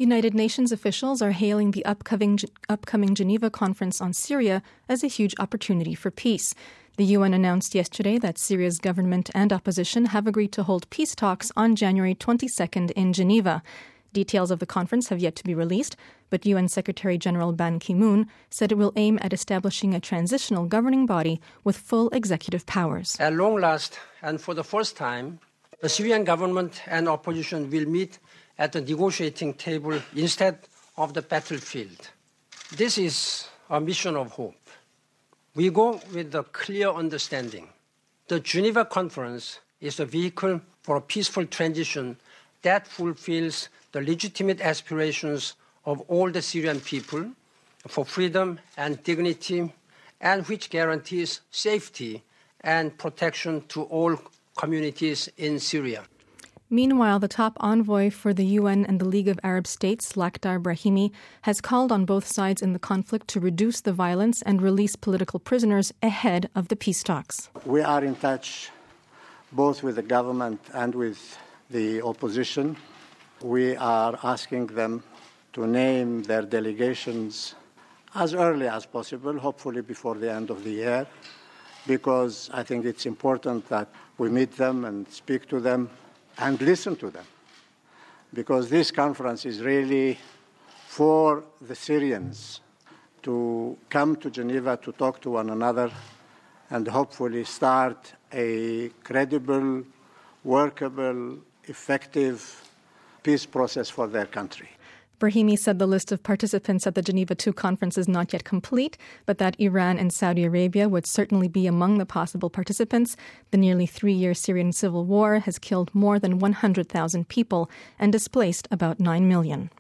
United Nations officials are hailing the upcoming Geneva conference on Syria as a huge opportunity for peace. The UN announced yesterday that Syria's government and opposition have agreed to hold peace talks on January 22nd in Geneva. Details of the conference have yet to be released, but UN Secretary General Ban Ki-moon said it will aim at establishing a transitional governing body with full executive powers. At long last, and for the first time, the Syrian government and opposition will meet at the negotiating table instead of the battlefield. This is a mission of hope. We go with a clear understanding. The Geneva Conference is a vehicle for a peaceful transition that fulfills the legitimate aspirations of all the Syrian people for freedom and dignity, and which guarantees safety and protection to all communities in Syria. Meanwhile, the top envoy for the UN and the League of Arab States, Lakhdar Brahimi, has called on both sides in the conflict to reduce the violence and release political prisoners ahead of the peace talks. We are in touch both with the government and with the opposition. We are asking them to name their delegations as early as possible, hopefully before the end of the year, because I think it's important that we meet them and speak to them and listen to them, because this conference is really for the Syrians to come to Geneva to talk to one another and hopefully start a credible, workable, effective peace process for their country. Brahimi said the list of participants at the Geneva II conference is not yet complete, but that Iran and Saudi Arabia would certainly be among the possible participants. The nearly 3-year Syrian civil war has killed more than 100,000 people and displaced about 9 million.